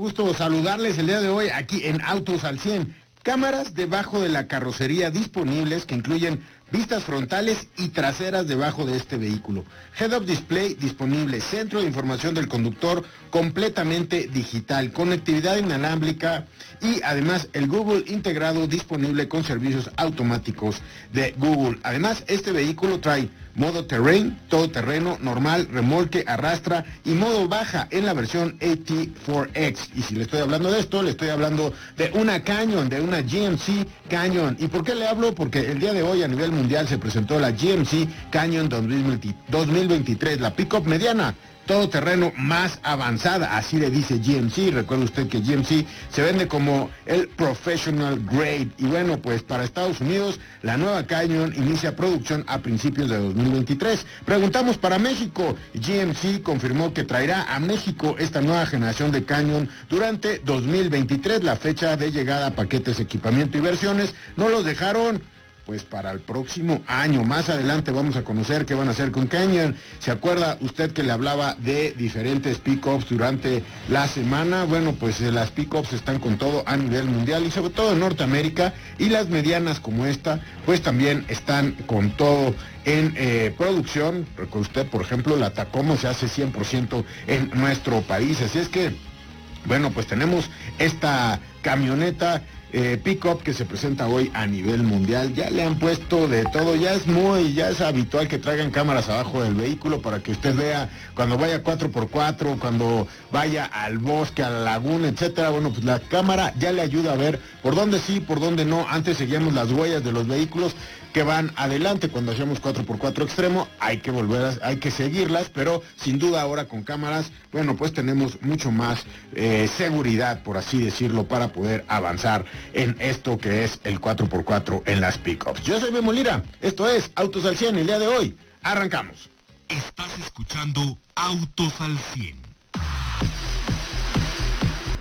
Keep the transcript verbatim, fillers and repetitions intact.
gusto saludarles el día de hoy aquí en Autos al cien. Cámaras debajo de la carrocería disponibles que incluyen vistas frontales y traseras debajo de este vehículo. Head-up display disponible, centro de información del conductor completamente digital, conectividad inalámbrica y además el Google integrado disponible con servicios automáticos de Google. Además, este vehículo trae modo terrain, todoterreno, normal, remolque, arrastra y modo baja en la versión A T cuatro X. Y si le estoy hablando de esto, le estoy hablando de una Canyon, de una G M C Canyon. ¿Y por qué le hablo? Porque el día de hoy a nivel mundial se presentó la G M C Canyon dos mil veintitrés, la pick-up mediana, todoterreno más avanzada, así le dice G M C. Recuerde usted que G M C se vende como el Professional Grade. Y bueno, pues para Estados Unidos, la nueva Canyon inicia producción a principios de dos mil veintitrés. Preguntamos para México. G M C confirmó que traerá a México esta nueva generación de Canyon durante dos mil veintitrés. La fecha de llegada, paquetes, equipamiento y versiones no los dejaron pues para el próximo año. Más adelante vamos a conocer qué van a hacer con Canyon. ¿Se acuerda usted que le hablaba de diferentes pick-ups durante la semana? Bueno, pues eh, las pick-ups están con todo a nivel mundial y sobre todo en Norteamérica, y las medianas como esta, pues también están con todo en eh, producción. Recuerde usted, por ejemplo, la Tacoma se hace cien por ciento en nuestro país. Así es que, bueno, pues tenemos esta camioneta Eh, pick-up que se presenta hoy a nivel mundial. Ya le han puesto de todo, ya es muy, ya es habitual que traigan cámaras abajo del vehículo para que usted vea cuando vaya cuatro por cuatro, cuando vaya al bosque, a la laguna, etcétera. Bueno, pues la cámara ya le ayuda a ver por dónde sí, por dónde no. Antes seguíamos las huellas de los vehículos que van adelante cuando hacíamos cuatro por cuatro extremo, hay que volver a, hay que seguirlas, pero sin duda ahora con cámaras, bueno, pues tenemos mucho más eh, seguridad, por así decirlo, para poder avanzar en esto que es el cuatro por cuatro en las pickups. Yo soy Memo Lira, esto es Autos al cien, el día de hoy, arrancamos. Estás escuchando Autos al cien.